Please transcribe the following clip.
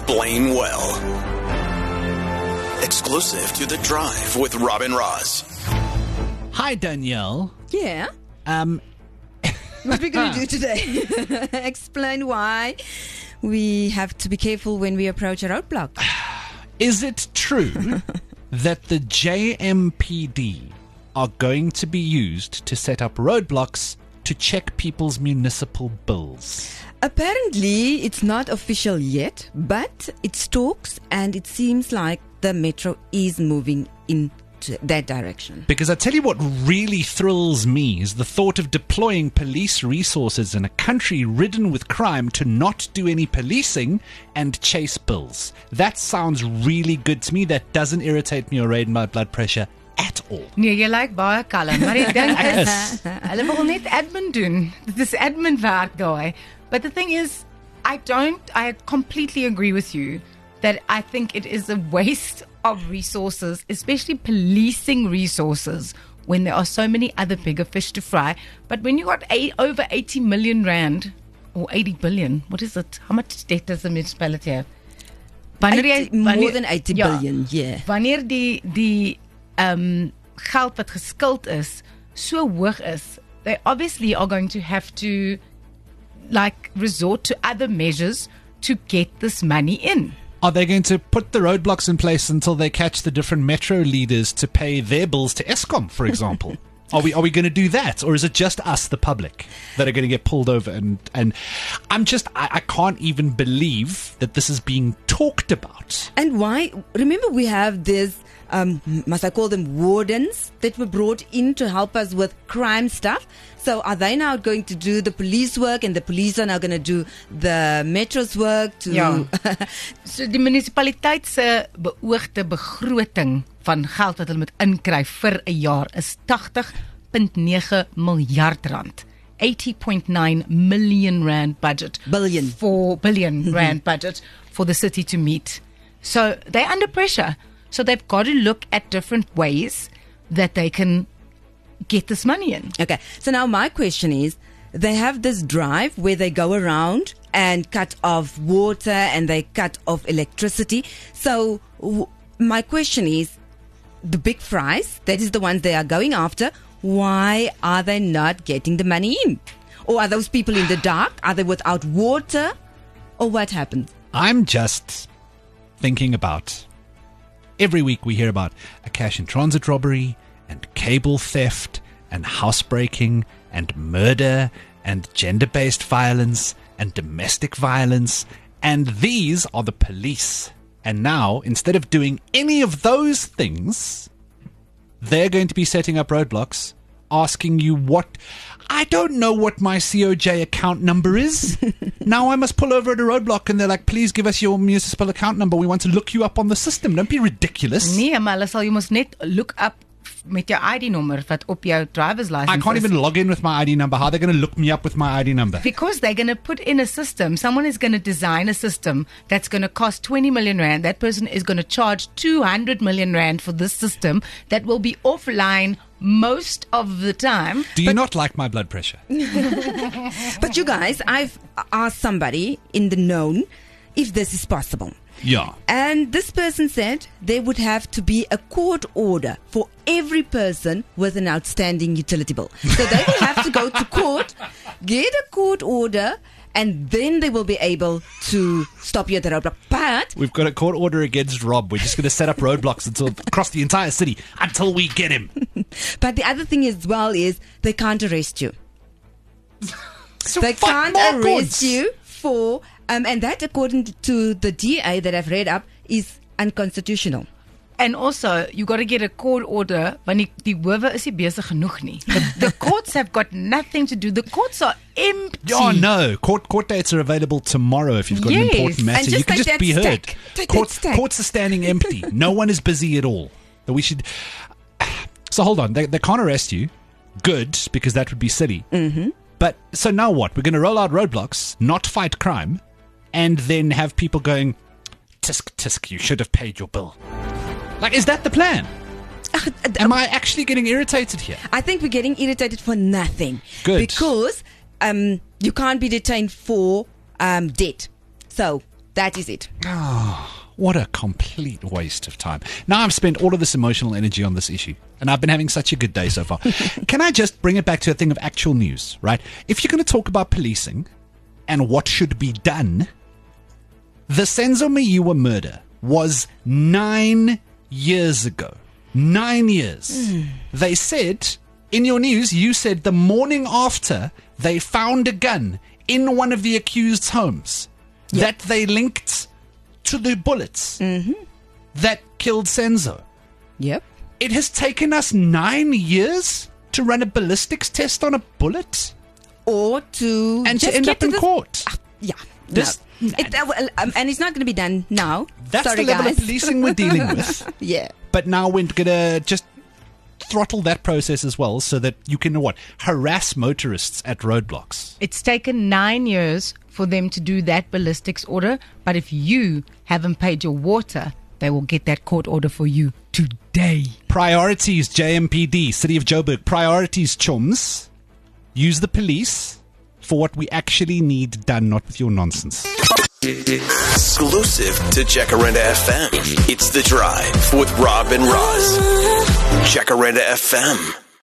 explain well. Exclusive to The Drive with Robin Ross. Hi, Danielle. Yeah. What we're going to do today? Explain why we have to be careful when we approach a roadblock. Is it true that the JMPD are going to be used to set up roadblocks to check people's municipal bills? Apparently, it's not official yet, but it's talks and it seems like the metro is moving into that direction. Because I tell you what really thrills me is the thought of deploying police resources in a country ridden with crime to not do any policing and chase bills. That sounds really good to me. That doesn't irritate me or raise my blood pressure at all. Nee, jy lyk baie kalm, maar die ding is, hulle wil net admin doen. Dit is admin werk daai. But the thing is, I completely agree with you that I think it is a waste of resources, especially policing resources, when there are so many other bigger fish to fry. But when you got over 80 million rand, or 80 billion, what is it? How much debt does the municipality have? More than 80 billion, yeah. Wanneer die geld wat geskuld is so hoog is, they obviously are going to have to resort to other measures to get this money in. Are they going to put the roadblocks in place until they catch the different metro leaders to pay their bills to Eskom, for example? Are we going to do that? Or is it just us, the public, that are going to get pulled over? And I can't even believe that this is being talked about. And why? Remember, we have this, must I call them wardens, that were brought in to help us with crime stuff. So are they now going to do the police work and the police are now going to do the metro's work? Ja. So die munisipaliteit se beoogde begroting van geld wat hulle moet inkry vir 'n jaar is 80.9 miljard rand. 80.9 million rand budget. Billion rand budget for the city to meet. So they're under pressure. So they've got to look at different ways that they can get this money in. Okay, so now my question is, they have this drive where they go around and cut off water and they cut off electricity. So my question is, the big fries, that is the ones they are going after, why are they not getting the money in? Or are those people in the dark? Are they without water? Or what happens? I'm just thinking about, every week we hear about a cash in transit robbery and cable theft and housebreaking and murder and gender-based violence and domestic violence, and these are the police. And now, instead of doing any of those things, they're going to be setting up roadblocks, asking you I don't know what my COJ account number is. Now I must pull over at a roadblock and they're like, please give us your municipal account number. We want to look you up on the system. Don't be ridiculous. Nee, maar hulle sal jy mos net look up met jou ID nummer wat op jou driver's license I can't even log in with my ID number. How are they going to look me up with my ID number? Because they're going to put in a system. Someone is going to design a system that's going to cost 20 million rand. That person is going to charge 200 million rand for this system that will be offline most of the time. Do you not like my blood pressure? But you guys, I've asked somebody in the known if this is possible. Yeah. And this person said there would have to be a court order for every person with an outstanding utility bill. So they will have to go to court, get a court order, and then they will be able to stop you at the roadblock. But we've got a court order against Rob. We're just going to set up roadblocks across the entire city until we get him. But the other thing as well is they can't arrest you. So they can't arrest you for... and that, according to the DA that I've read up, is unconstitutional. And also, you got to get a court order, want die howe is nie besig genoeg nie. The courts have got nothing to do. The courts are empty. Oh no, court dates are available tomorrow if you've got an important matter. And you can just be heard. Courts are standing empty. No one is busy at all. But we should... So hold on, they can't arrest you. Good, because that would be silly. Mm-hmm. But so now what? We're going to roll out roadblocks, not fight crime, and then have people going, tisk, you should have paid your bill. Like, is that the plan? Am I actually getting irritated here? I think we're getting irritated for nothing. Good. Because you can't be detained for debt. So That is it. What a complete waste of time. Now I've spent all of this emotional energy on this issue, and I've been having such a good day so far. Can I just bring it back to a thing of actual news, right? If you're going to talk about policing and what should be done, the Senzo Meyiwa murder was 9 years ago. 9 years. They said, in your news, you said the morning after they found a gun in one of the accused's homes that they linked to the bullets that killed Senzo. Yep. It has taken us 9 years to run a ballistics test on a bullet Or to and just to end get up in this- court. Yeah. This- no. And it's not going to be done now. That's Sorry, the level guys. of policing we're dealing with. Yeah. But now we're going to just throttle that process as well so that you can, harass motorists at roadblocks. It's taken 9 years for them to do that ballistics order, but if you haven't paid your water, they will get that court order for you today. Priorities, JMPD, City of Joburg. Priorities, chums. Use the police for what we actually need done, not with your nonsense. Exclusive to Jacaranda FM. It's The Drive with Rob and Roz. Jacaranda FM.